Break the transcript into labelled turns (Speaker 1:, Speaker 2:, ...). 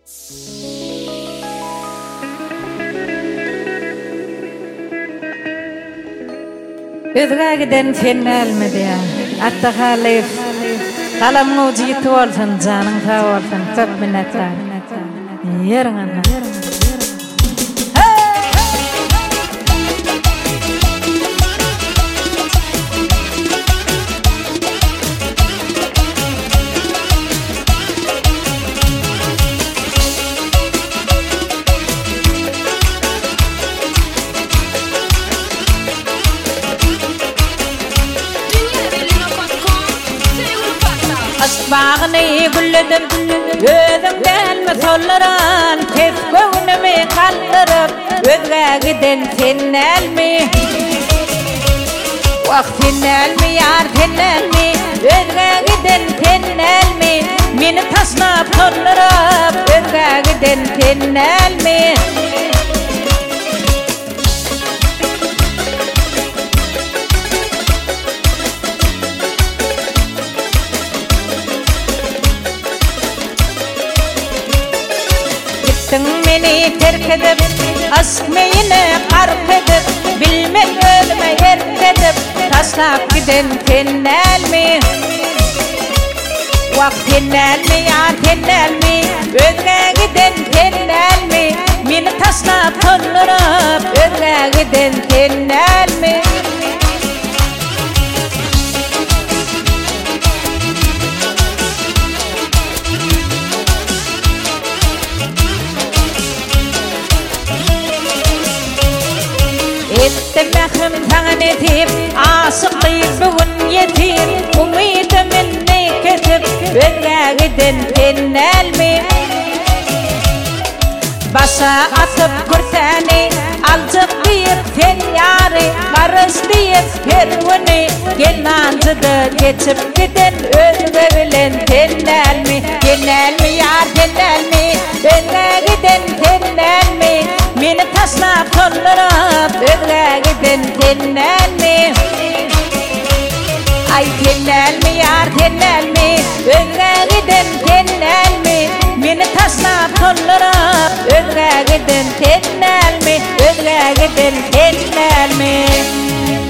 Speaker 1: Özgä giden sen elmedi. Attahalif kalamı ucuytu olsun, canın sağ olsun. Çok minnettar. Yerine. Asbağını gülledim, özümden mi sollaran, tezgöğünümü kaldırıp, özgä giden sen elmi? Vah sen elmi yar sen elmi, özgä giden sen elmi? Meni taşlap sollarup, özgä giden sen elmi? Meni terk edip, aşk meyini qarp edip, bilmek ölüme yerk edip, taşlap giden sen elmi? Vah sen elmi yar sen elmi, özgä giden sen elmi? Meni taşlap sollarup, özgä giden sen elmi? Ettemehim taňan etip, aşykdyp bugün yetir, umydymyny kesip, özgä giden sen elmi? Başa atıp gürtäni, alçyk diýip sen ýary, garys diýip perwini, gelanjydy geçip giden özgä bilen sen elmi? Sen elmi ýar sen elmi, özgä giden sen elmi? Meni taşlap sollarup, özgä giden sen elmi? Ay sen elmi yar sen elmi, özgä giden sen elmi? Meni taşlap sollarup, özgä giden sen elmi? Özgä giden sen elmi?